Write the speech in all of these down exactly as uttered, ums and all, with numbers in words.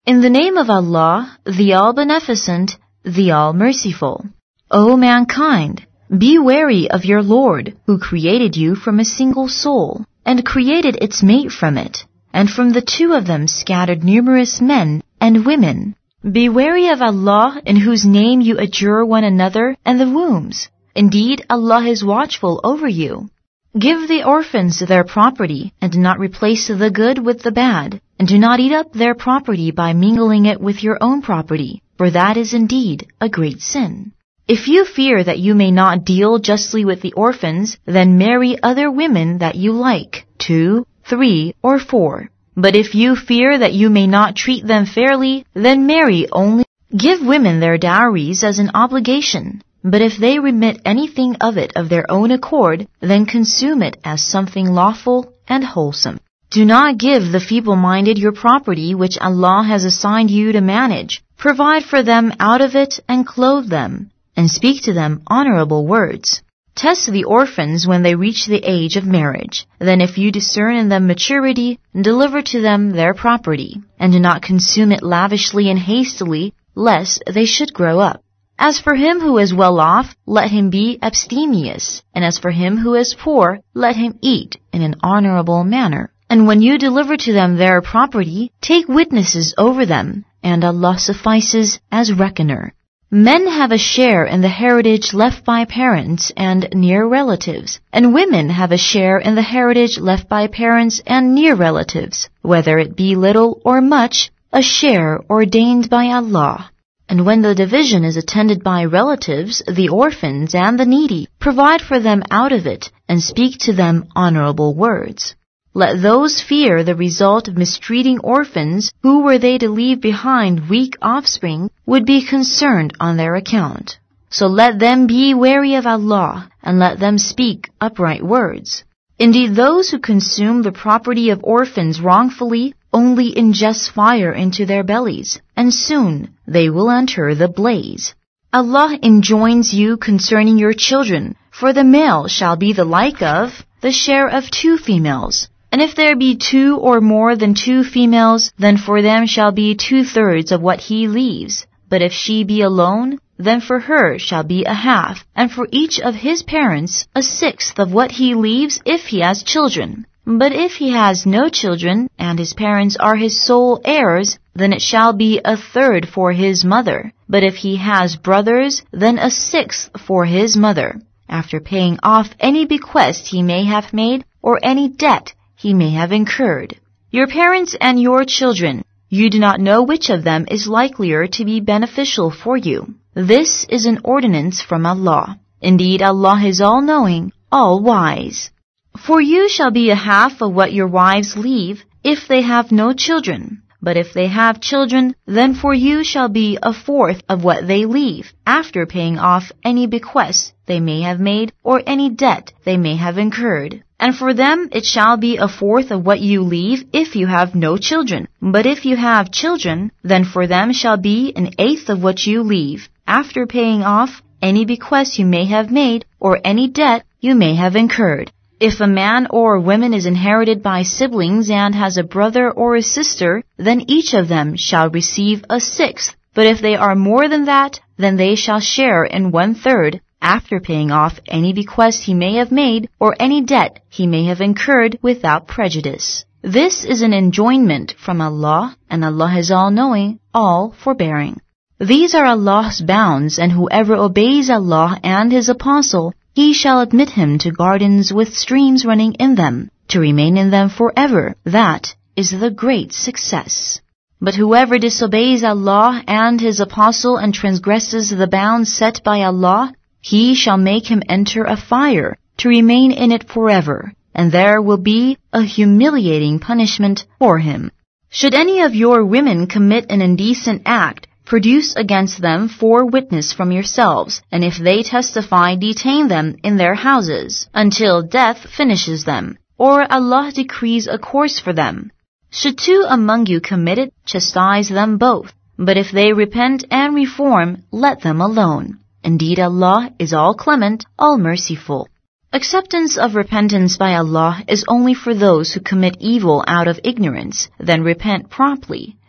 In the name of Allah, the All-Beneficent, the All-Merciful. O mankind, be wary of your Lord, who created you from a single soul, and created its mate from it, and from the two of them scattered numerous men and women. Be wary of Allah, in whose name you adjure one another, and the wombs. Indeed, Allah is watchful over you. Give the orphans their property, and do not replace the good with the bad, and do not eat up their property by mingling it with your own property, for that is indeed a great sin. If you fear that you may not deal justly with the orphans, then marry other women that you like, two, three, or four. But if you fear that you may not treat them fairly, then marry only. Give women their dowries as an obligation. But if they remit anything of it of their own accord, then consume it as something lawful and wholesome. Do not give the feeble-minded your property which Allah has assigned you to manage. Provide for them out of it and clothe them, and speak to them honorable words. Test the orphans when they reach the age of marriage. Then if you discern in them maturity, deliver to them their property, and do not consume it lavishly and hastily, lest they should grow up. As for him who is well off, let him be abstemious, and as for him who is poor, let him eat in an honorable manner. And when you deliver to them their property, take witnesses over them, and Allah suffices as reckoner. Men have a share in the heritage left by parents and near relatives, and women have a share in the heritage left by parents and near relatives, whether it be little or much, a share ordained by Allah. And when the division is attended by relatives, the orphans and the needy, provide for them out of it, and speak to them honorable words. Let those fear the result of mistreating orphans, who were they to leave behind weak offspring, would be concerned on their account. So let them be wary of Allah, and let them speak upright words. Indeed, those who consume the property of orphans wrongfully only ingest fire into their bellies, and soon they will enter the blaze. Allah enjoins you concerning your children, for the male shall be the like of the share of two females. And if there be two or more than two females, then for them shall be two-thirds of what he leaves. But if she be alone, then for her shall be a half, and for each of his parents a sixth of what he leaves if he has children. But if he has no children, and his parents are his sole heirs, then it shall be a third for his mother. But if he has brothers, then a sixth for his mother, after paying off any bequest he may have made, or any debt he may have incurred. Your parents and your children, you do not know which of them is likelier to be beneficial for you. This is an ordinance from Allah. Indeed, Allah is all-knowing, all-wise. For you shall be a half of what your wives leave, if they have no children. But if they have children, then for you shall be a fourth of what they leave, after paying off any bequests they may have made, or any debt they may have incurred. And for them it shall be a fourth of what you leave if you have no children. But if you have children, then for them shall be an eighth of what you leave, after paying off any bequest you may have made, or any debt you may have incurred. If a man or woman is inherited by siblings and has a brother or a sister, then each of them shall receive a sixth. But if they are more than that, then they shall share in one-third, after paying off any bequest he may have made, or any debt he may have incurred without prejudice. This is an enjoinment from Allah, and Allah is all-knowing, all-forbearing. These are Allah's bounds, and whoever obeys Allah and His Apostle, He shall admit him to gardens with streams running in them, to remain in them forever. That is the great success. But whoever disobeys Allah and His Apostle and transgresses the bounds set by Allah, He shall make him enter a fire, to remain in it forever, and there will be a humiliating punishment for him. Should any of your women commit an indecent act, produce against them four witnesses from yourselves, and if they testify, detain them in their houses, until death finishes them, or Allah decrees a course for them. Should two among you commit it, chastise them both. But if they repent and reform, let them alone. Indeed, Allah is all-clement, all-merciful. Acceptance of repentance by Allah is only for those who commit evil out of ignorance, then repent promptly.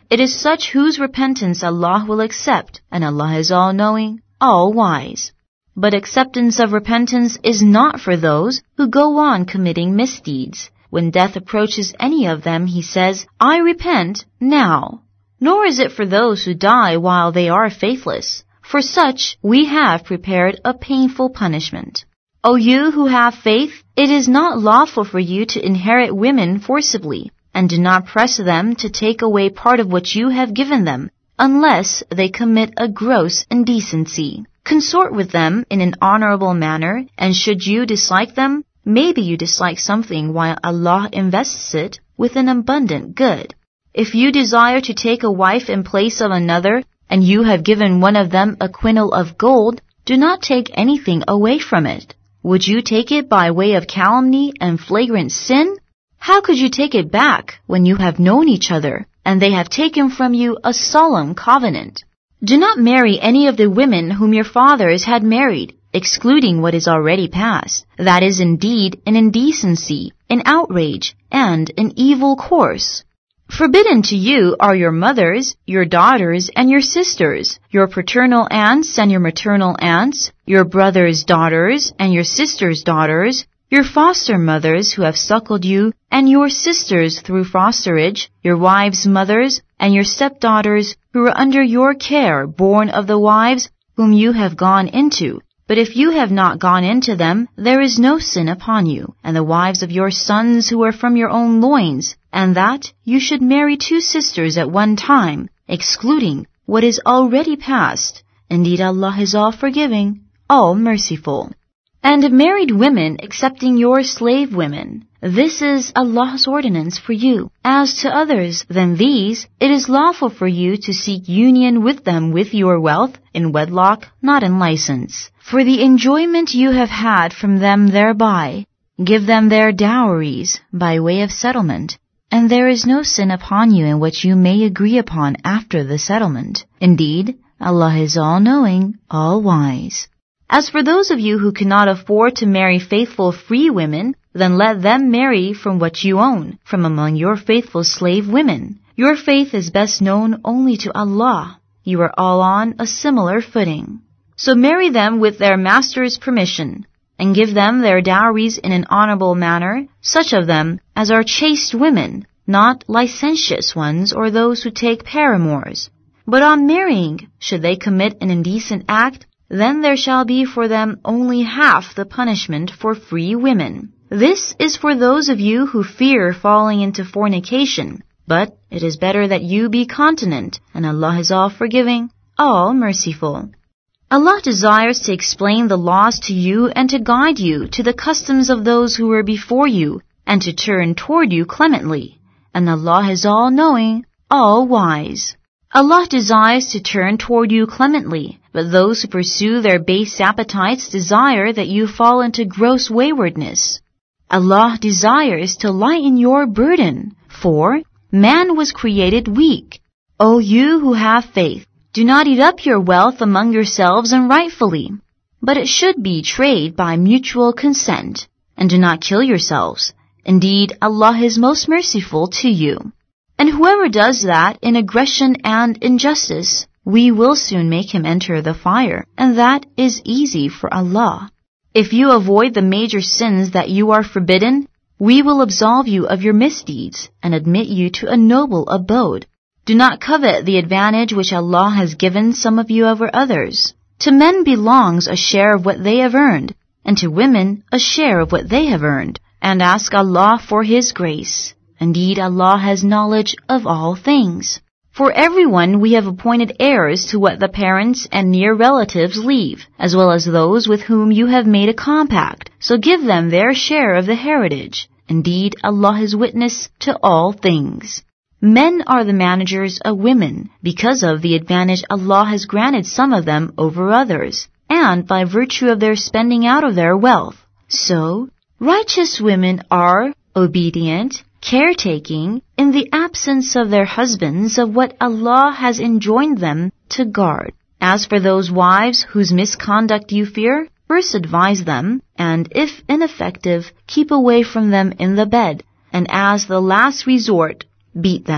it is such whose repentance Allah will accept, and Allah is all-knowing, all-wise. But acceptance of repentance is not for those who go on committing misdeeds. When death approaches any of them, he says, I repent now. Nor is it for those who die while they are faithless. For such we have prepared a painful punishment. O you who have faith, it is not lawful for you to inherit women forcibly, and do not press them to take away part of what you have given them, unless they commit a gross indecency. Consort with them in an honorable manner, and should you dislike them, maybe you dislike something while Allah invests it with an abundant good. If you desire to take a wife in place of another, and you have given one of them a quintal of gold, do not take anything away from it. Would you take it by way of calumny and flagrant sin? How could you take it back when you have known each other, and they have taken from you a solemn covenant? Do not marry any of the women whom your fathers had married, excluding what is already past. That is indeed an indecency, an outrage, and an evil course. Forbidden to you are your mothers, your daughters, and your sisters, your paternal aunts and your maternal aunts, your brothers' daughters and your sisters' daughters, your foster mothers who have suckled you, and your sisters through fosterage, your wives' mothers, and your stepdaughters who are under your care, born of the wives whom you have gone into. But if you have not gone into them, there is no sin upon you, and the wives of your sons who are from your own loins, and that you should marry two sisters at one time, excluding what is already past. Indeed, Allah is all-forgiving, all-merciful. And married women excepting your slave women, this is Allah's ordinance for you. As to others than these, it is lawful for you to seek union with them with your wealth, in wedlock, not in license. For the enjoyment you have had from them thereby, give them their dowries by way of settlement, and there is no sin upon you in what you may agree upon after the settlement. Indeed, Allah is all-knowing, all-wise. As for those of you who cannot afford to marry faithful free women, then let them marry from what you own, from among your faithful slave women. Your faith is best known only to Allah. You are all on a similar footing. So marry them with their master's permission, and give them their dowries in an honorable manner, such of them as are chaste women, not licentious ones or those who take paramours. But on marrying, should they commit an indecent act, then there shall be for them only half the punishment for free women. This is for those of you who fear falling into fornication, but it is better that you be continent, and Allah is all-forgiving, all-merciful. Allah desires to explain the laws to you and to guide you to the customs of those who were before you, and to turn toward you clemently, and Allah is all-knowing, all-wise. Allah desires to turn toward you clemently, but those who pursue their base appetites desire that you fall into gross waywardness. Allah desires to lighten your burden, for man was created weak. O you who have faith, do not eat up your wealth among yourselves unrightfully, but it should be trade by mutual consent, and do not kill yourselves. Indeed, Allah is most merciful to you. And whoever does that in aggression and injustice, we will soon make him enter the fire, and that is easy for Allah. If you avoid the major sins that you are forbidden, we will absolve you of your misdeeds and admit you to a noble abode. Do not covet the advantage which Allah has given some of you over others. To men belongs a share of what they have earned, and to women a share of what they have earned, and ask Allah for His grace. Indeed, Allah has knowledge of all things. For everyone we have appointed heirs to what the parents and near relatives leave, as well as those with whom you have made a compact, so give them their share of the heritage. Indeed, Allah is witness to all things. Men are the managers of women, because of the advantage Allah has granted some of them over others, and by virtue of their spending out of their wealth. So, righteous women are obedient, caretaking, in the absence of their husbands of what Allah has enjoined them to guard. As for those wives whose misconduct you fear, first advise them, and if ineffective, keep away from them in the bed, and as the last resort, beat them.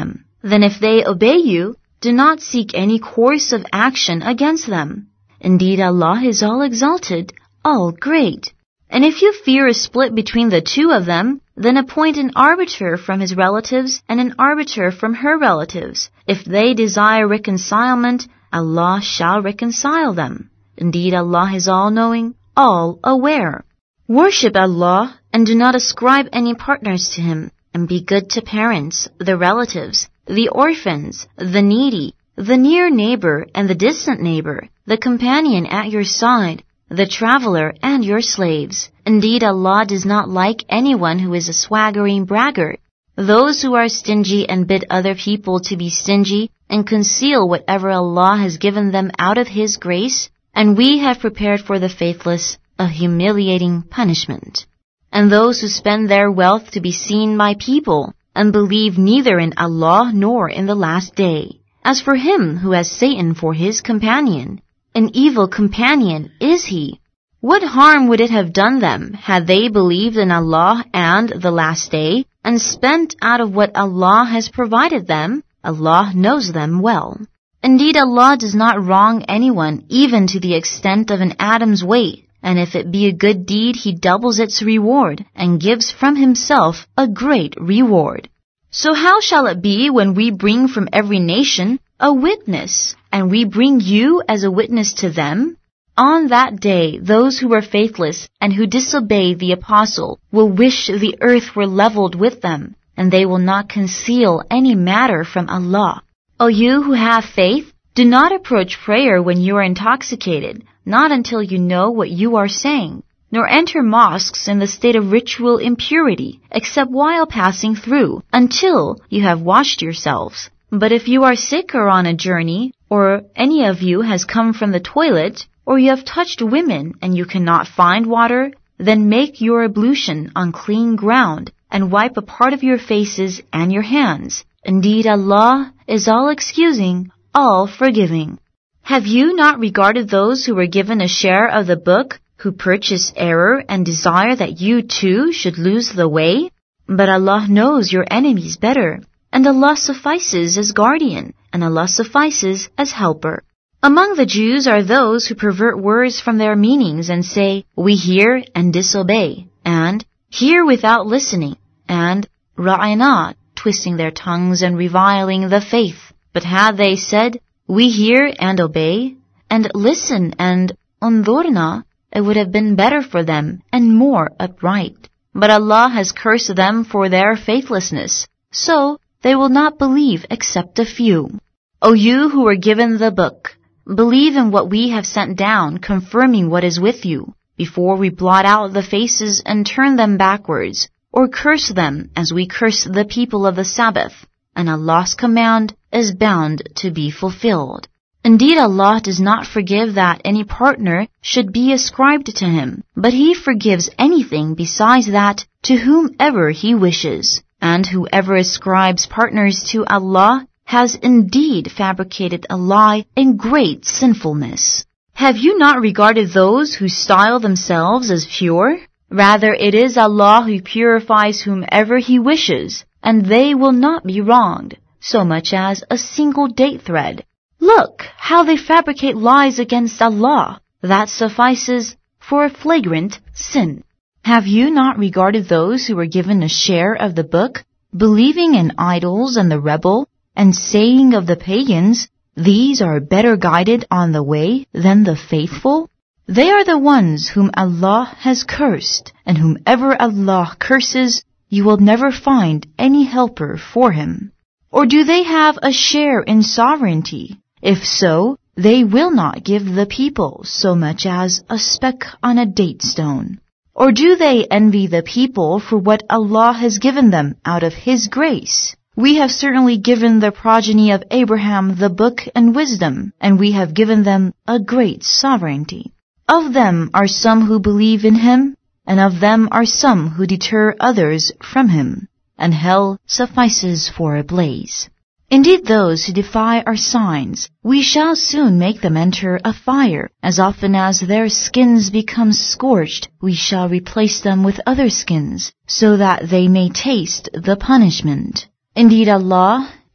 Then if they obey you, do not seek any course of action against them. Indeed, Allah is all exalted, all great. And if you fear a split between the two of them, then appoint an arbiter from his relatives and an arbiter from her relatives. If they desire reconcilement, Allah shall reconcile them. Indeed, Allah is all-knowing, all-aware. Worship Allah and do not ascribe any partners to Him, and be good to parents, the relatives, the orphans, the needy, the near neighbor and the distant neighbor, the companion at your side, the traveler and your slaves. Indeed, Allah does not like anyone who is a swaggering braggart. Those who are stingy and bid other people to be stingy and conceal whatever Allah has given them out of His grace, and we have prepared for the faithless a humiliating punishment. And those who spend their wealth to be seen by people and believe neither in Allah nor in the last day. As for him who has Satan for his companion, an evil companion is he. What harm would it have done them had they believed in Allah and the last day and spent out of what Allah has provided them? Allah knows them well. Indeed, Allah does not wrong anyone even to the extent of an atom's weight, and if it be a good deed, He doubles its reward and gives from Himself a great reward. So how shall it be when we bring from every nation a witness, and we bring you as a witness to them? On that day, those who are faithless and who disobey the apostle will wish the earth were leveled with them, and they will not conceal any matter from Allah. O you who have faith, do not approach prayer when you are intoxicated, not until you know what you are saying, nor enter mosques in the state of ritual impurity, except while passing through, until you have washed yourselves. But if you are sick or on a journey, or any of you has come from the toilet, or you have touched women and you cannot find water, then make your ablution on clean ground, and wipe a part of your faces and your hands. Indeed, Allah is all excusing, all forgiving. Have you not regarded those who were given a share of the book, who purchase error and desire that you too should lose the way? But Allah knows your enemies better, and Allah suffices as guardian, and Allah suffices as helper. Among the Jews are those who pervert words from their meanings and say, we hear and disobey, and hear without listening, and ra'ina, twisting their tongues and reviling the faith. But had they said, we hear and obey, and listen and unzurna, it would have been better for them and more upright. But Allah has cursed them for their faithlessness, so they will not believe except a few. O you who were given the book, believe in what we have sent down, confirming what is with you, before we blot out the faces and turn them backwards, or curse them as we curse the people of the Sabbath. And Allah's command is bound to be fulfilled. Indeed, Allah does not forgive that any partner should be ascribed to Him, but He forgives anything besides that to whomever He wishes. And whoever ascribes partners to Allah has indeed fabricated a lie in great sinfulness. Have you not regarded those who style themselves as pure? Rather, it is Allah who purifies whomever He wishes, and they will not be wronged, so much as a single date thread. Look how they fabricate lies against Allah. That suffices for a flagrant sin. Have you not regarded those who were given a share of the book, believing in idols and the rebel, and saying of the pagans, these are better guided on the way than the faithful? They are the ones whom Allah has cursed, and whomever Allah curses, you will never find any helper for him. Or do they have a share in sovereignty? If so, they will not give the people so much as a speck on a date stone. Or do they envy the people for what Allah has given them out of His grace? We have certainly given the progeny of Abraham the book and wisdom, and we have given them a great sovereignty. Of them are some who believe in Him, and of them are some who deter others from Him, and hell suffices for a blaze. Indeed, those who defy our signs, we shall soon make them enter a fire. As often as their skins become scorched, we shall replace them with other skins, so that they may taste the punishment. Indeed, Allah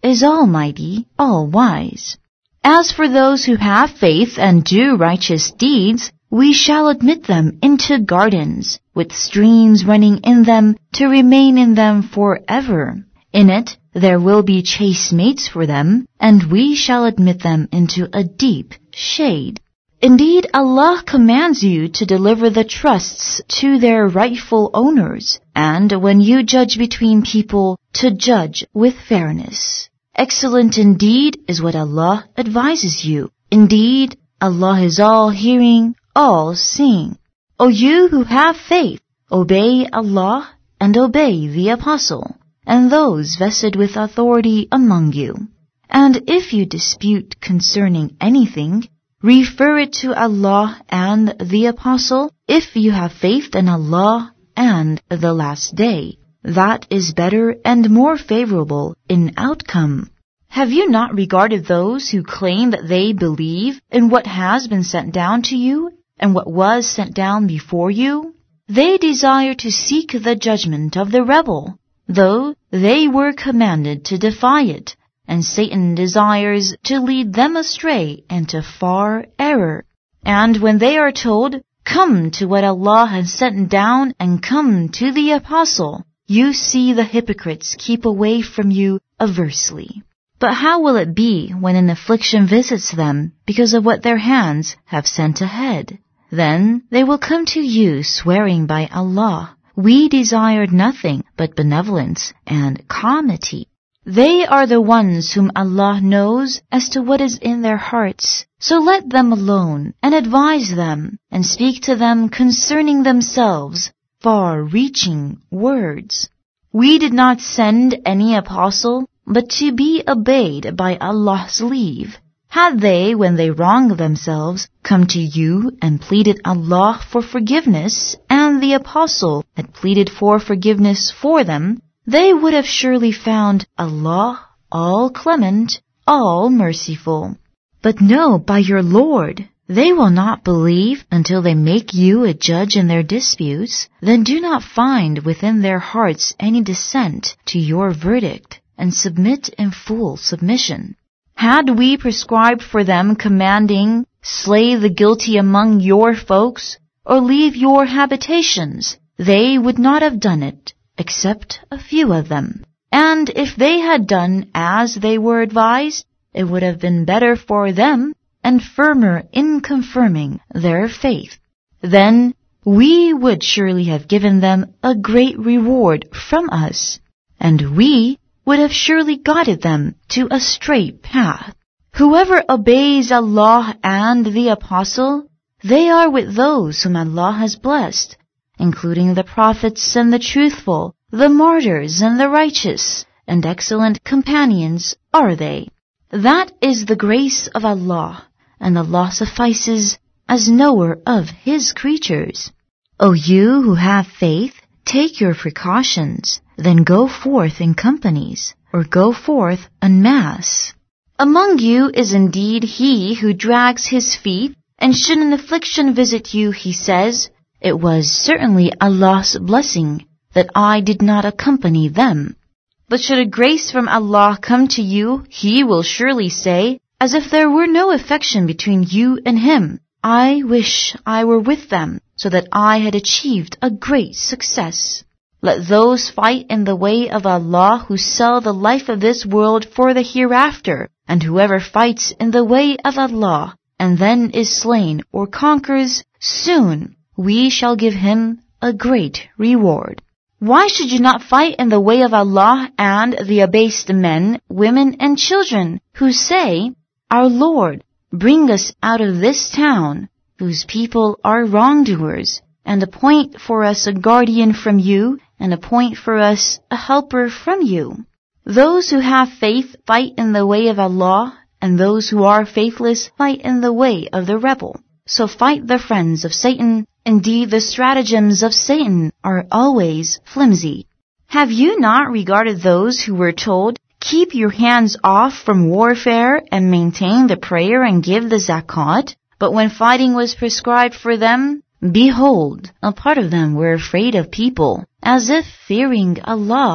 is almighty, all-wise. As for those who have faith and do righteous deeds, we shall admit them into gardens, with streams running in them to remain in them forever. In it there will be chaste mates for them, and we shall admit them into a deep shade. Indeed, Allah commands you to deliver the trusts to their rightful owners, and when you judge between people, to judge with fairness. Excellent indeed is what Allah advises you. Indeed, Allah is all-hearing, all-seeing. O you who have faith, obey Allah and obey the Apostle, and those vested with authority among you. And if you dispute concerning anything, refer it to Allah and the Apostle if you have faith in Allah and the last day. That is better and more favorable in outcome. Have you not regarded those who claim that they believe in what has been sent down to you and what was sent down before you? They desire to seek the judgment of the rebel, though they were commanded to defy it, and Satan desires to lead them astray into far error. And when they are told, "Come to what Allah has sent down and come to the Apostle," you see the hypocrites keep away from you aversely. But how will it be when an affliction visits them because of what their hands have sent ahead? Then they will come to you swearing by Allah, "We desired nothing but benevolence and comity." They are the ones whom Allah knows as to what is in their hearts. So let them alone and advise them and speak to them concerning themselves far-reaching words. We did not send any apostle but to be obeyed by Allah's leave. Had they, when they wronged themselves, come to you and pleaded Allah for forgiveness, and the apostle had pleaded for forgiveness for them, they would have surely found Allah all-clement, all-merciful. But no, by your Lord, they will not believe until they make you a judge in their disputes. Then do not find within their hearts any dissent to your verdict, and submit in full submission. Had we prescribed for them commanding, "Slay the guilty among your folks," or "Leave your habitations," they would not have done it, except a few of them. And if they had done as they were advised, it would have been better for them and firmer in confirming their faith. Then we would surely have given them a great reward from us, and we would have surely guided them to a straight path. Whoever obeys Allah and the Apostle, they are with those whom Allah has blessed, including the prophets and the truthful, the martyrs and the righteous, and excellent companions are they. That is the grace of Allah, and Allah suffices as knower of His creatures. O you who have faith, take your precautions, then go forth in companies, or go forth en masse. Among you is indeed he who drags his feet, and should an affliction visit you, he says, "It was certainly Allah's blessing that I did not accompany them." But should a grace from Allah come to you, he will surely say, as if there were no affection between you and him, "I wish I were with them, so that I had achieved a great success." Let those fight in the way of Allah who sell the life of this world for the hereafter, and whoever fights in the way of Allah and then is slain or conquers, soon we shall give him a great reward. Why should you not fight in the way of Allah and the abased men, women, and children who say, "Our Lord, bring us out of this town, whose people are wrongdoers, and appoint for us a guardian from you, and appoint for us a helper from you"? Those who have faith fight in the way of Allah, and those who are faithless fight in the way of the rebel. So fight the friends of Satan. Indeed, the stratagems of Satan are always flimsy. Have you not regarded those who were told, "Keep your hands off from warfare and maintain the prayer and give the zakat"? But when fighting was prescribed for them, behold, a part of them were afraid of people, as if fearing Allah,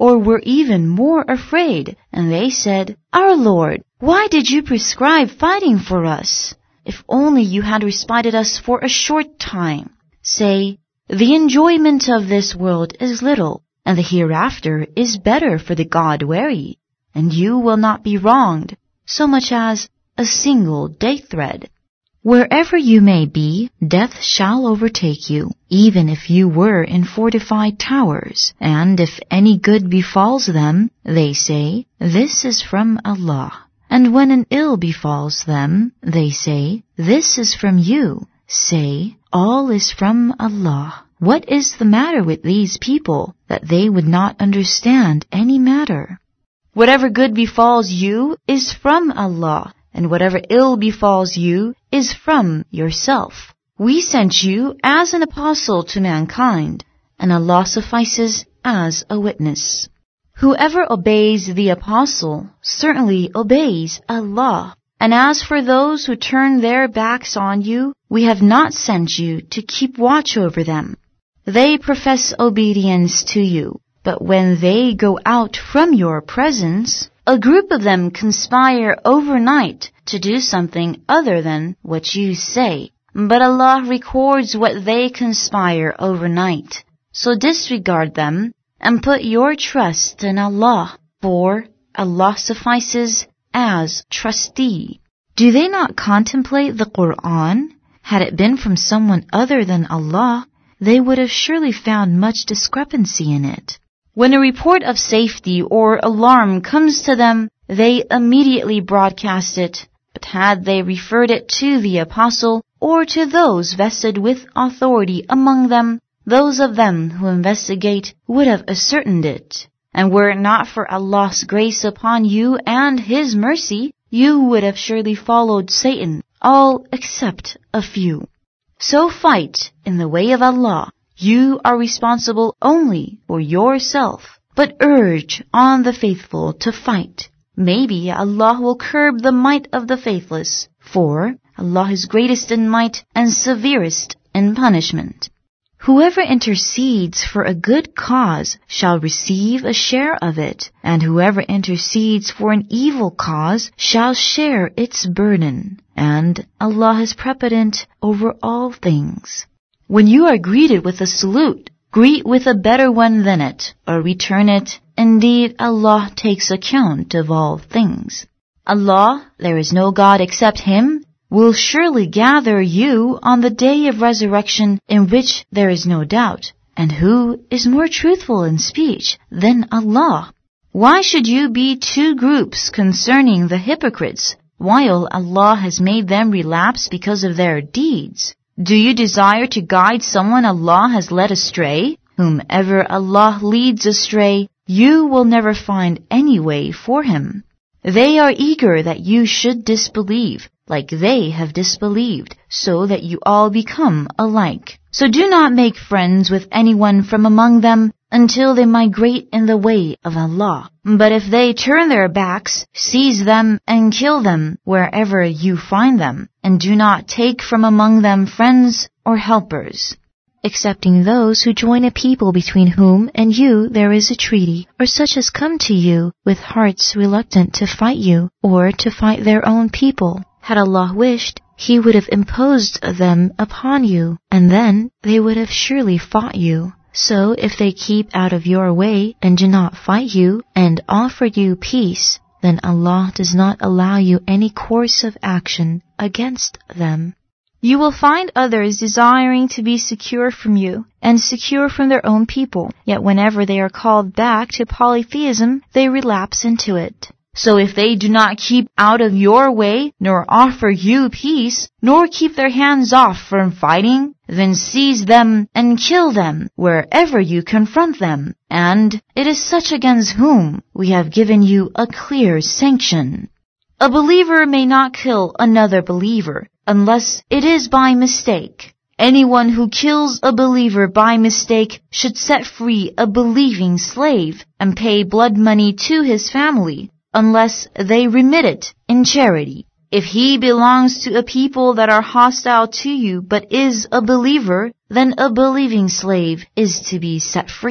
or were even more afraid, and they said, "Our Lord, why did you prescribe fighting for us? If only you had respited us for a short time." Say, "The enjoyment of this world is little, and the hereafter is better for the God-wary, and you will not be wronged so much as a single day thread." Wherever you may be, death shall overtake you, even if you were in fortified towers, and if any good befalls them, they say, "This is from Allah." And when an ill befalls them, they say, "This is from you." Say, "All is from Allah." What is the matter with these people that they would not understand any matter? Whatever good befalls you is from Allah, and whatever ill befalls you is from yourself. We sent you as an apostle to mankind, and Allah suffices as a witness. Whoever obeys the apostle certainly obeys Allah. And as for those who turn their backs on you, we have not sent you to keep watch over them. They profess obedience to you, but when they go out from your presence, a group of them conspire overnight to do something other than what you say. But Allah records what they conspire overnight. So disregard them and put your trust in Allah, for Allah suffices as trustee. Do they not contemplate the Qur'an? Had it been from someone other than Allah, they would have surely found much discrepancy in it. When a report of safety or alarm comes to them, they immediately broadcast it. But had they referred it to the apostle or to those vested with authority among them, those of them who investigate would have ascertained it. And were it not for Allah's grace upon you and His mercy, you would have surely followed Satan, all except a few. So fight in the way of Allah. You are responsible only for yourself, but urge on the faithful to fight. Maybe Allah will curb the might of the faithless, for Allah is greatest in might and severest in punishment. Whoever intercedes for a good cause shall receive a share of it, and whoever intercedes for an evil cause shall share its burden, and Allah is prepotent over all things. When you are greeted with a salute, greet with a better one than it, or return it. Indeed, Allah takes account of all things. Allah, there is no God except Him, will surely gather you on the day of resurrection in which there is no doubt. And who is more truthful in speech than Allah? Why should you be two groups concerning the hypocrites, while Allah has made them relapse because of their deeds? Do you desire to guide someone Allah has led astray? Whomever Allah leads astray, you will never find any way for him. They are eager that you should disbelieve, like they have disbelieved, so that you all become alike. So do not make friends with anyone from among them until they migrate in the way of Allah. But if they turn their backs, seize them and kill them wherever you find them, and do not take from among them friends or helpers, excepting those who join a people between whom and you there is a treaty, or such as come to you with hearts reluctant to fight you, or to fight their own people. Had Allah wished, He would have imposed them upon you, and then they would have surely fought you. So if they keep out of your way and do not fight you and offer you peace, then Allah does not allow you any course of action against them. You will find others desiring to be secure from you and secure from their own people, yet whenever they are called back to polytheism, they relapse into it. So if they do not keep out of your way, nor offer you peace, nor keep their hands off from fighting, then seize them and kill them wherever you confront them. And it is such against whom we have given you a clear sanction. A believer may not kill another believer unless it is by mistake. Anyone who kills a believer by mistake should set free a believing slave and pay blood money to his family, unless they remit it in charity. If he belongs to a people that are hostile to you but is a believer, then a believing slave is to be set free.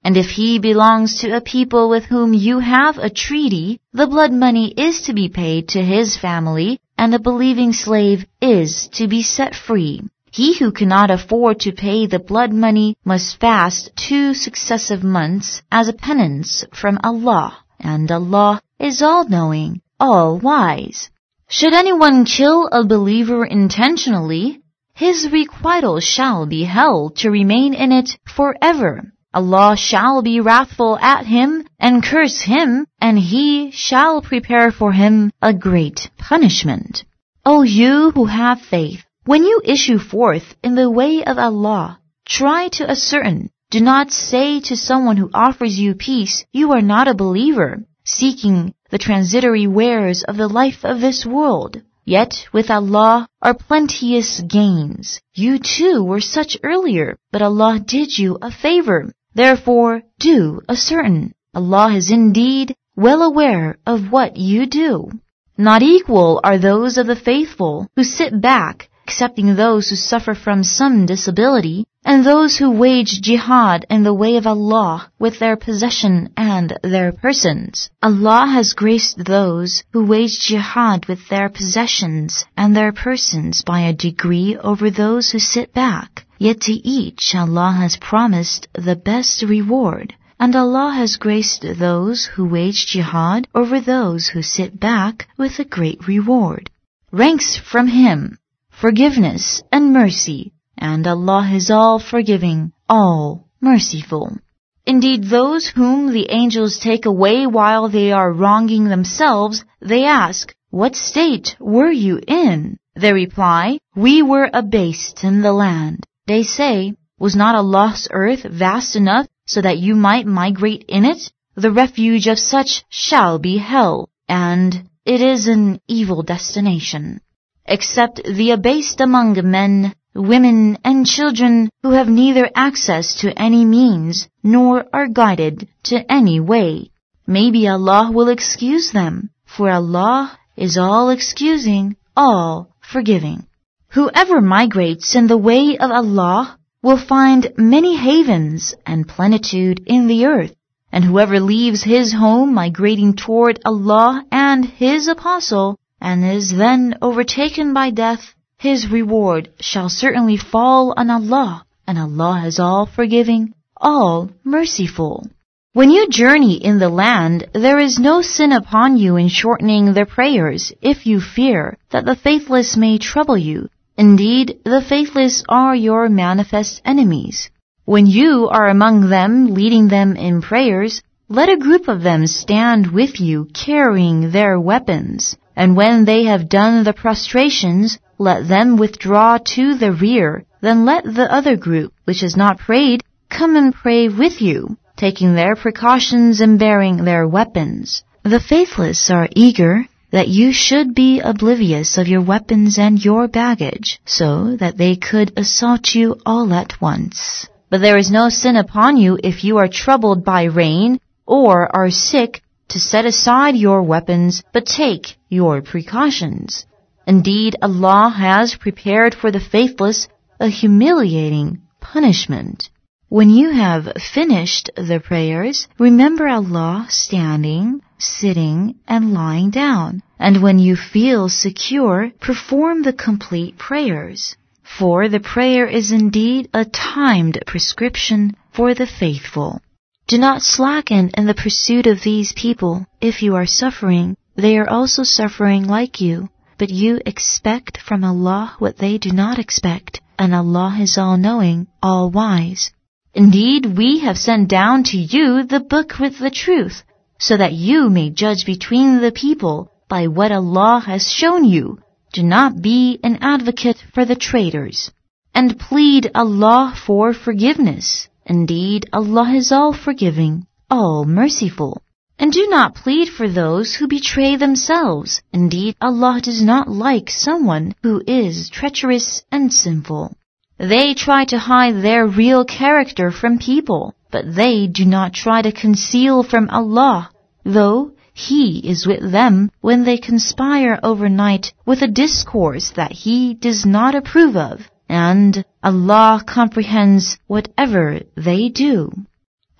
And if he belongs to a people with whom you have a treaty, the blood money is to be paid to his family, and a believing slave is to be set free. He who cannot afford to pay the blood money must fast two successive months as a penance from Allah, and Allah is all-knowing, all-wise. Should anyone kill a believer intentionally, his requital shall be held to remain in it forever. Allah shall be wrathful at him and curse him, and he shall prepare for him a great punishment. O you who have faith, when you issue forth in the way of Allah, try to ascertain. Do not say to someone who offers you peace, you are not a believer, seeking the transitory wares of the life of this world. Yet with Allah are plenteous gains. You too were such earlier, but Allah did you a favor. Therefore do ascertain. Allah is indeed well aware of what you do. Not equal are those of the faithful who sit back, accepting those who suffer from some disability, and those who wage jihad in the way of Allah with their possession and their persons. Allah has graced those who wage jihad with their possessions and their persons by a degree over those who sit back. Yet to each Allah has promised the best reward, and Allah has graced those who wage jihad over those who sit back with a great reward. Ranks from Him forgiveness and mercy, and Allah is all forgiving, all merciful. Indeed, those whom the angels take away while they are wronging themselves, they ask, "What state were you in?" They reply, "We were abased in the land." They say, "Was not Allah's earth vast enough so that you might migrate in it? The refuge of such shall be hell, and it is an evil destination." Except the abased among men, women, and children who have neither access to any means nor are guided to any way. Maybe Allah will excuse them, for Allah is all excusing, all forgiving. Whoever migrates in the way of Allah will find many havens and plenitude in the earth, and whoever leaves his home migrating toward Allah and His Apostle, and is then overtaken by death, his reward shall certainly fall on Allah, and Allah is all forgiving, all merciful. When you journey in the land, there is no sin upon you in shortening their prayers, if you fear that the faithless may trouble you. Indeed, the faithless are your manifest enemies. When you are among them, leading them in prayers, let a group of them stand with you, carrying their weapons. And when they have done the prostrations, let them withdraw to the rear. Then let the other group, which has not prayed, come and pray with you, taking their precautions and bearing their weapons. The faithless are eager that you should be oblivious of your weapons and your baggage, so that they could assault you all at once. But there is no sin upon you if you are troubled by rain or are sick, to set aside your weapons, but take your precautions. Indeed, Allah has prepared for the faithless a humiliating punishment. When you have finished the prayers, remember Allah standing, sitting, and lying down. And when you feel secure, perform the complete prayers. For the prayer is indeed a timed prescription for the faithful. Do not slacken in the pursuit of these people. If you are suffering, they are also suffering like you. But you expect from Allah what they do not expect, and Allah is all-knowing, all-wise. Indeed, we have sent down to you the book with the truth, so that you may judge between the people by what Allah has shown you. Do not be an advocate for the traitors, and plead Allah for forgiveness. Indeed, Allah is all forgiving, all merciful. And do not plead for those who betray themselves. Indeed, Allah does not like someone who is treacherous and sinful. They try to hide their real character from people, but they do not try to conceal from Allah, though He is with them when they conspire overnight with a discourse that He does not approve of. And Allah comprehends whatever they do.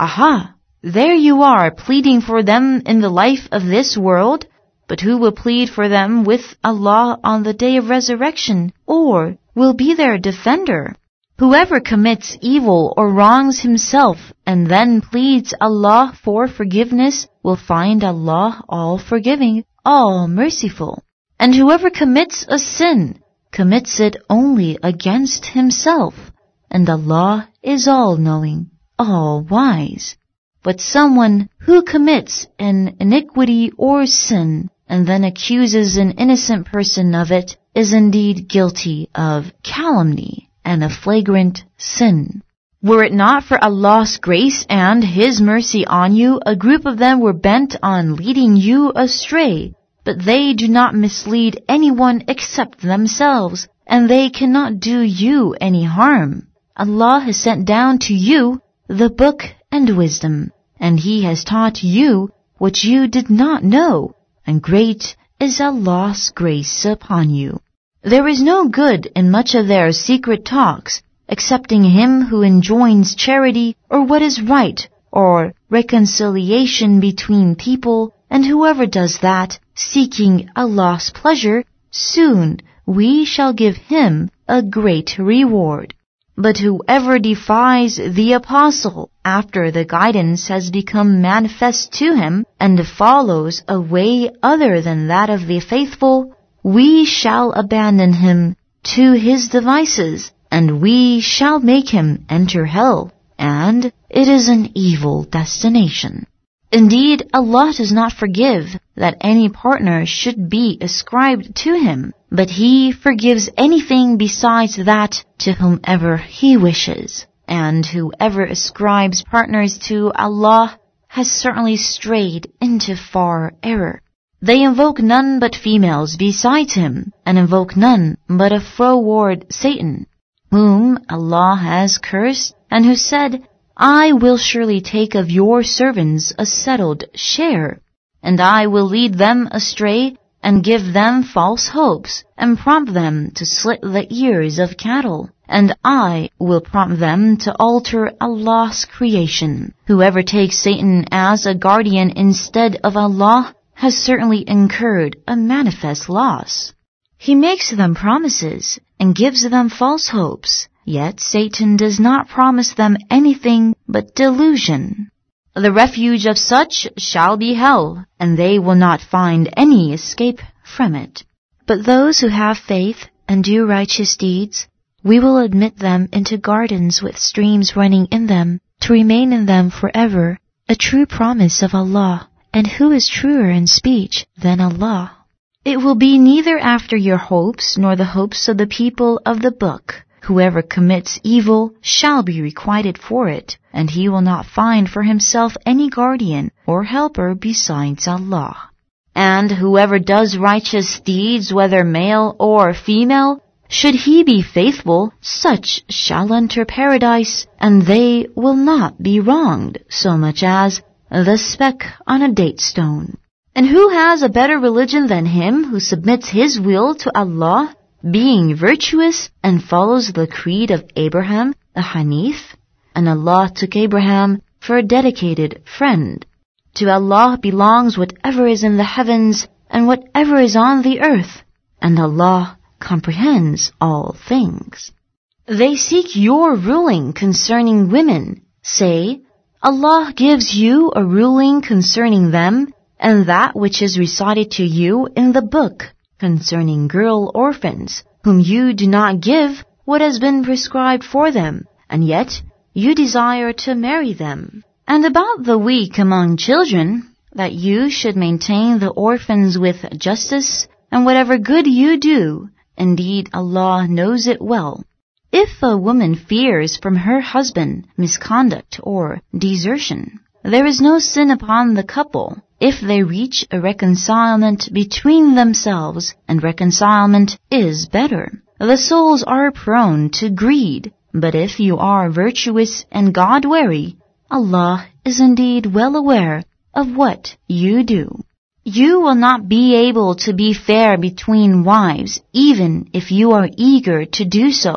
Aha! There you are, pleading for them in the life of this world, but who will plead for them with Allah on the day of resurrection, or will be their defender? Whoever commits evil or wrongs himself and then pleads Allah for forgiveness will find Allah all-forgiving, all-merciful. And whoever commits a sin commits it only against himself, and Allah is all-knowing, all-wise. But someone who commits an iniquity or sin and then accuses an innocent person of it is indeed guilty of calumny and a flagrant sin. Were it not for Allah's grace and His mercy on you, a group of them were bent on leading you astray, but they do not mislead anyone except themselves, and they cannot do you any harm. Allah has sent down to you the book and wisdom, and He has taught you what you did not know, and great is Allah's grace upon you. There is no good in much of their secret talks, excepting him who enjoins charity or what is right, or reconciliation between people, and whoever does that, seeking Allah's pleasure, soon we shall give him a great reward. But whoever defies the apostle after the guidance has become manifest to him and follows a way other than that of the faithful, we shall abandon him to his devices, and we shall make him enter hell, and it is an evil destination. Indeed, Allah does not forgive that any partner should be ascribed to Him, but He forgives anything besides that to whomever He wishes. And whoever ascribes partners to Allah has certainly strayed into far error. They invoke none but females besides Him, and invoke none but a froward Satan, whom Allah has cursed, and who said, I will surely take of your servants a settled share, and I will lead them astray and give them false hopes, and prompt them to slit the ears of cattle, and I will prompt them to alter Allah's creation. Whoever takes Satan as a guardian instead of Allah has certainly incurred a manifest loss. He makes them promises and gives them false hopes, yet Satan does not promise them anything but delusion. The refuge of such shall be hell, and they will not find any escape from it. But those who have faith and do righteous deeds, we will admit them into gardens with streams running in them, to remain in them forever, a true promise of Allah. And who is truer in speech than Allah? It will be neither after your hopes nor the hopes of the people of the book. Whoever commits evil shall be requited for it, and he will not find for himself any guardian or helper besides Allah. And whoever does righteous deeds, whether male or female, should he be faithful, such shall enter paradise, and they will not be wronged so much as the speck on a date stone. And who has a better religion than him who submits his will to Allah, being virtuous and follows the creed of Abraham, the Hanif? And Allah took Abraham for a dedicated friend. To Allah belongs whatever is in the heavens and whatever is on the earth, and Allah comprehends all things. They seek your ruling concerning women. Say, Allah gives you a ruling concerning them, and that which is recited to you in the book concerning girl orphans, whom you do not give what has been prescribed for them, and yet you desire to marry them. And about the weak among children, that you should maintain the orphans with justice, and whatever good you do, indeed Allah knows it well. If a woman fears from her husband misconduct or desertion, there is no sin upon the couple if they reach a reconcilement between themselves, and reconcilement is better. The souls are prone to greed, but if you are virtuous and God-wary, Allah is indeed well aware of what you do. You will not be able to be fair between wives, even if you are eager to do so.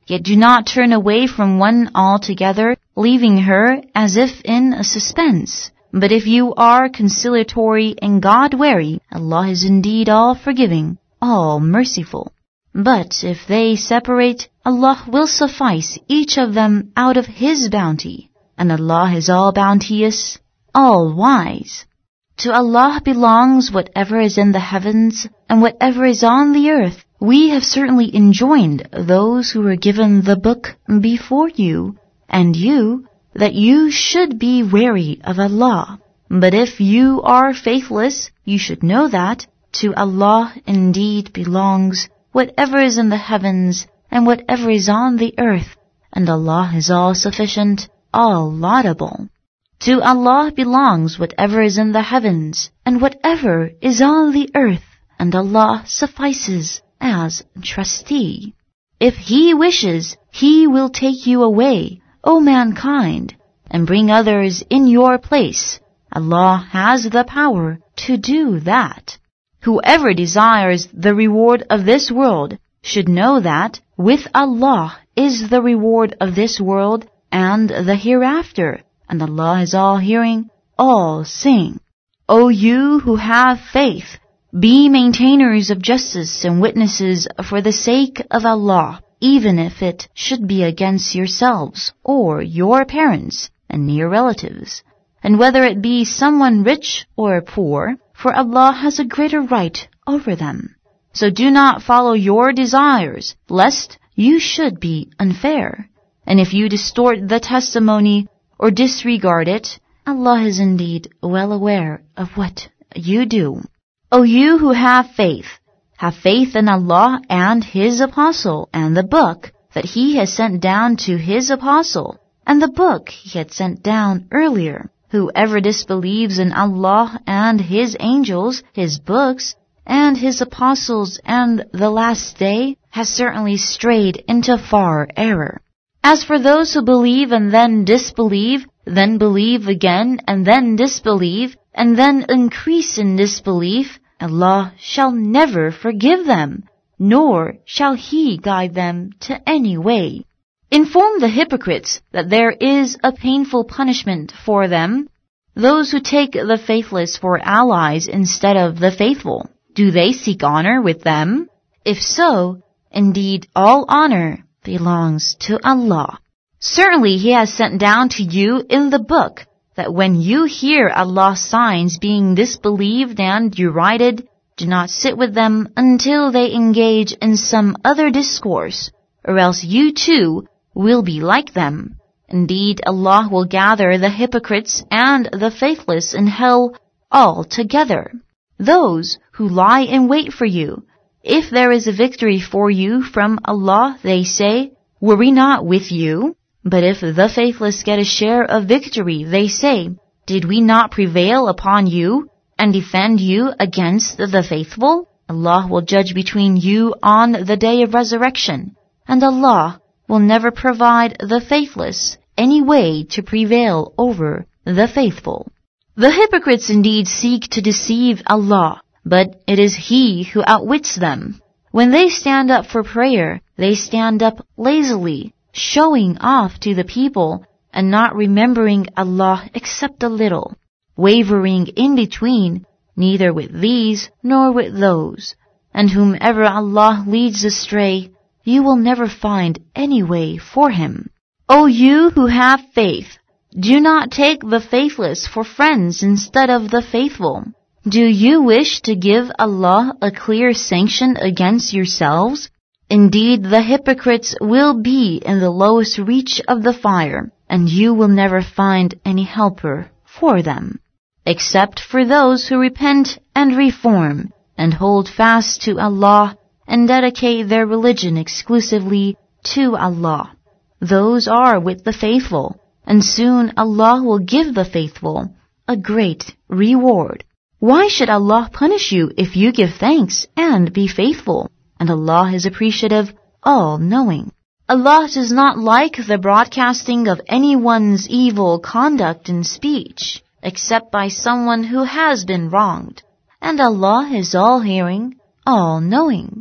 Yet do not turn away from one altogether, leaving her as if in a suspense. But if you are conciliatory and God-wary, Allah is indeed all-forgiving, all-merciful. But if they separate, Allah will suffice each of them out of His bounty, and Allah is all-bounteous, all-wise. To Allah belongs whatever is in the heavens and whatever is on the earth. We have certainly enjoined those who were given the book before you, and you, that you should be wary of Allah. But if you are faithless, you should know that to Allah indeed belongs whatever is in the heavens and whatever is on the earth, and Allah is all-sufficient, all-laudable. To Allah belongs whatever is in the heavens and whatever is on the earth, and Allah suffices as trustee. If He wishes, He will take you away, O mankind, and bring others in your place. Allah has the power to do that. Whoever desires the reward of this world should know that with Allah is the reward of this world and the hereafter, and Allah is all-hearing, all-seeing. O you who have faith, be maintainers of justice and witnesses for the sake of Allah, even if it should be against yourselves or your parents and near relatives, and whether it be someone rich or poor, for Allah has a greater right over them. So do not follow your desires, lest you should be unfair. And if you distort the testimony or disregard it, Allah is indeed well aware of what you do. O you who have faith, have faith in Allah and His apostle and the book that He has sent down to His apostle and the book He had sent down earlier. Whoever disbelieves in Allah and His angels, His books, and His apostles and the last day has certainly strayed into far error. As for those who believe and then disbelieve, then believe again and then disbelieve, and then increase in disbelief, Allah shall never forgive them, nor shall He guide them to any way. Inform the hypocrites that there is a painful punishment for them. Those who take the faithless for allies instead of the faithful, do they seek honor with them? If so, indeed all honor belongs to Allah. Certainly He has sent down to you in the book that when you hear Allah's signs being disbelieved and derided, do not sit with them until they engage in some other discourse, or else you too will be like them. Indeed, Allah will gather the hypocrites and the faithless in hell all together. Those who lie in wait for you, if there is a victory for you from Allah, they say, were we not with you? But if the faithless get a share of victory, they say, did we not prevail upon you and defend you against the faithful? Allah will judge between you on the day of resurrection, and Allah will never provide the faithless any way to prevail over the faithful. The hypocrites indeed seek to deceive Allah, but it is He who outwits them. When they stand up for prayer, they stand up lazily, showing off to the people and not remembering Allah except a little, wavering in between, neither with these nor with those. And whomever Allah leads astray, you will never find any way for him. O you who have faith, do not take the faithless for friends instead of the faithful. Do you wish to give Allah a clear sanction against yourselves? Indeed, the hypocrites will be in the lowest reach of the fire, and you will never find any helper for them, except for those who repent and reform, and hold fast to Allah, and dedicate their religion exclusively to Allah. Those are with the faithful, and soon Allah will give the faithful a great reward. Why should Allah punish you if you give thanks and be faithful? And Allah is appreciative, all-knowing. Allah does not like the broadcasting of anyone's evil conduct and speech, except by someone who has been wronged. And Allah is all-hearing, all-knowing.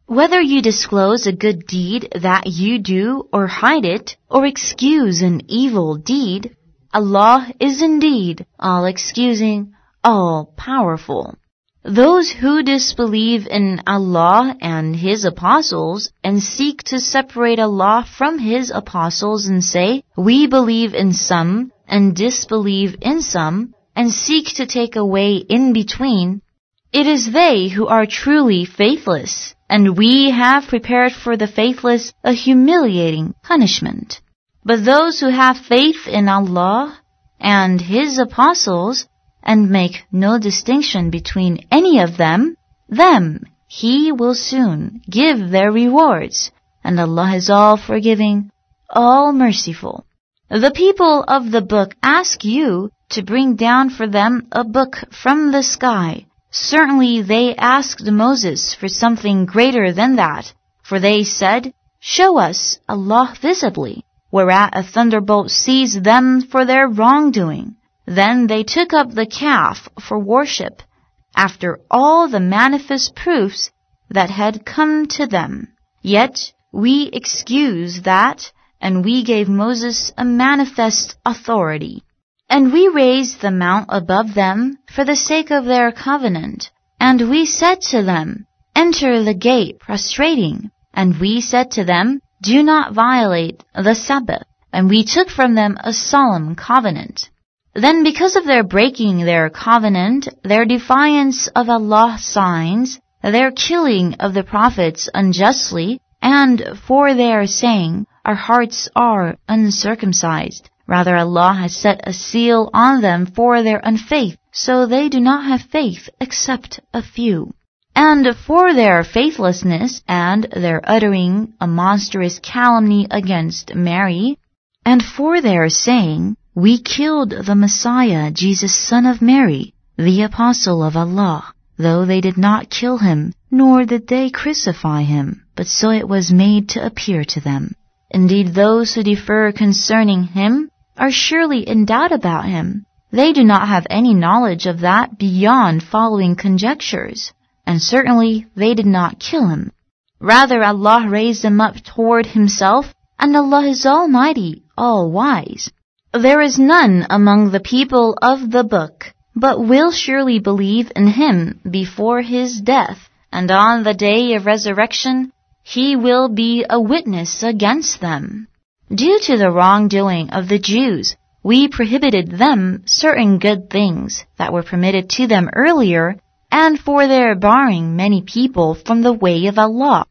Whether you disclose a good deed that you do or hide it, or excuse an evil deed, Allah is indeed all-excusing, all-powerful. Those who disbelieve in Allah and His apostles and seek to separate Allah from His apostles and say, we believe in some and disbelieve in some, and seek to take a way in between, it is they who are truly faithless, and we have prepared for the faithless a humiliating punishment. But those who have faith in Allah and His apostles and make no distinction between any of them, them He will soon give their rewards, and Allah is all forgiving, all merciful. The people of the book ask you to bring down for them a book from the sky. Certainly they asked Moses for something greater than that, for they said, show us Allah visibly, whereat a thunderbolt seized them for their wrongdoing. Then they took up the calf for worship, after all the manifest proofs that had come to them. Yet we excuse that, and we gave Moses a manifest authority. And we raised the mount above them for the sake of their covenant. And we said to them, enter the gate prostrating. And we said to them, do not violate the Sabbath. And we took from them a solemn covenant. Then because of their breaking their covenant, their defiance of Allah's signs, their killing of the prophets unjustly, and for their saying, our hearts are uncircumcised, rather Allah has set a seal on them for their unfaith, so they do not have faith except a few. And for their faithlessness and their uttering a monstrous calumny against Mary, and for their saying, we killed the Messiah, Jesus son of Mary, the apostle of Allah, though they did not kill him, nor did they crucify him, but so it was made to appear to them. Indeed, those who differ concerning him are surely in doubt about him. They do not have any knowledge of that beyond following conjectures, and certainly they did not kill him. Rather, Allah raised him up toward himself, and Allah is almighty, all-wise. There is none among the people of the book, but will surely believe in him before his death, and on the day of resurrection he will be a witness against them. Due to the wrongdoing of the Jews, we prohibited them certain good things that were permitted to them earlier, and for their barring many people from the way of Allah,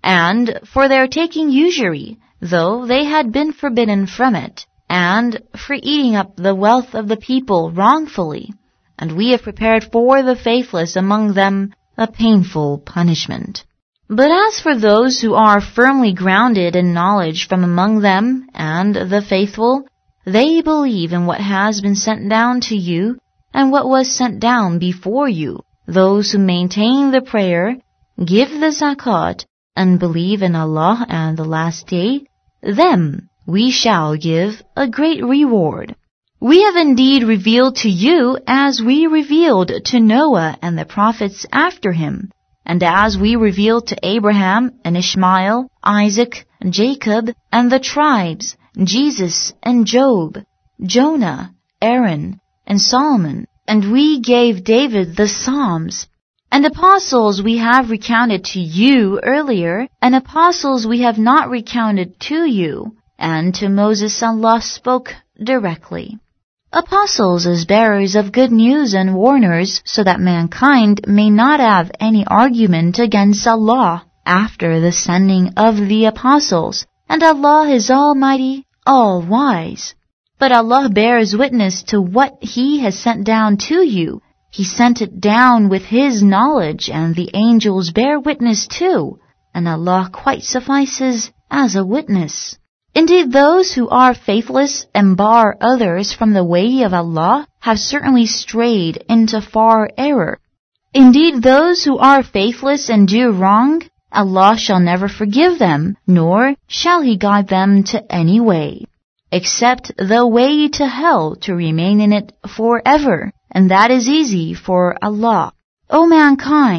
and for their taking usury, though they had been forbidden from it, and for eating up the wealth of the people wrongfully. And we have prepared for the faithless among them a painful punishment. But as for those who are firmly grounded in knowledge from among them and the faithful, they believe in what has been sent down to you and what was sent down before you. Those who maintain the prayer, give the zakat, and believe in Allah and the last day, them we shall give a great reward. We have indeed revealed to you as we revealed to Noah and the prophets after him, and as we revealed to Abraham and Ishmael, Isaac, Jacob, and the tribes, Jesus and Job, Jonah, Aaron, and Solomon, and we gave David the Psalms. And apostles we have recounted to you earlier, and apostles we have not recounted to you, and to Moses Allah spoke directly. Apostles as bearers of good news and warners, so that mankind may not have any argument against Allah after the sending of the apostles, and Allah is almighty, all-wise. But Allah bears witness to what He has sent down to you. He sent it down with His knowledge, and the angels bear witness too, and Allah quite suffices as a witness. Indeed, those who are faithless and bar others from the way of Allah have certainly strayed into far error. Indeed, those who are faithless and do wrong, Allah shall never forgive them, nor shall He guide them to any way, except the way to hell, to remain in it forever, and that is easy for Allah. O mankind,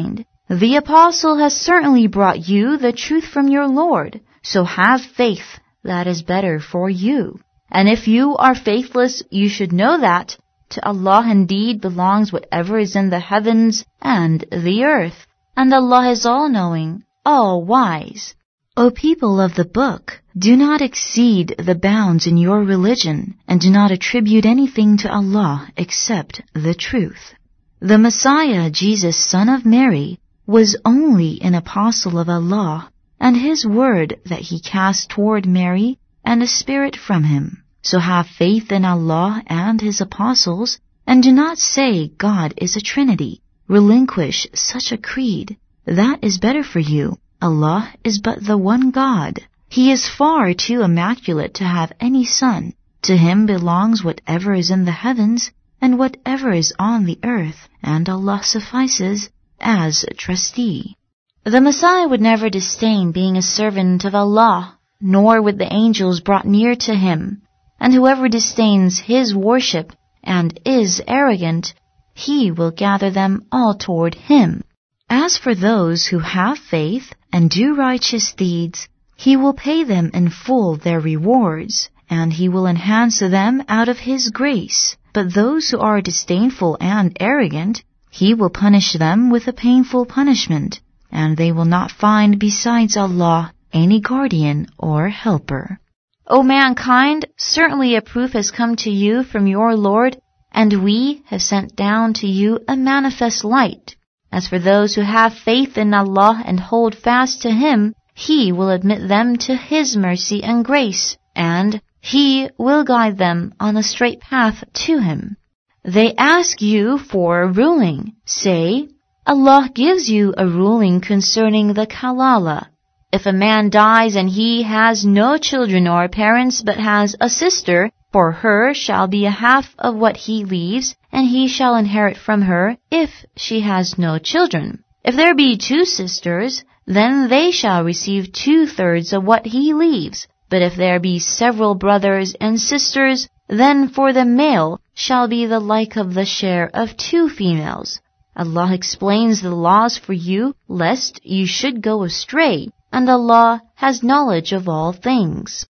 The apostle has certainly brought you the truth from your Lord, so have faith. That is better for you. And if you are faithless, you should know that to Allah indeed belongs whatever is in the heavens and the earth, and Allah is all-knowing, all-wise. O people of the book, do not exceed the bounds in your religion, and do not attribute anything to Allah except the truth. The Messiah, Jesus, son of Mary, was only an apostle of Allah, and His word that He cast toward Mary, and a spirit from Him. So have faith in Allah and His apostles, and do not say God is a trinity. Relinquish such a creed. That is better for you. Allah is but the one God. He is far too immaculate to have any son. To Him belongs whatever is in the heavens and whatever is on the earth, and Allah suffices as trustee. The Messiah would never disdain being a servant of Allah, nor would the angels brought near to Him. And whoever disdains His worship and is arrogant, He will gather them all toward Him. As for those who have faith and do righteous deeds, He will pay them in full their rewards, and He will enhance them out of His grace. But those who are disdainful and arrogant, He will punish them with a painful punishment, and they will not find besides Allah any guardian or helper. O mankind, certainly a proof has come to you from your Lord, and we have sent down to you a manifest light. As for those who have faith in Allah and hold fast to Him, He will admit them to His mercy and grace, and He will guide them on a straight path to Him. They ask you for a ruling. Say, Allah gives you a ruling concerning the kalala. If a man dies and he has no children or parents but has a sister, for her shall be a half of what he leaves, and he shall inherit from her if she has no children. If there be two sisters, then they shall receive two-thirds of what he leaves. But if there be several brothers and sisters, then for the male shall be the like of the share of two females. Allah explains the laws for you, lest you should go astray, and Allah has knowledge of all things.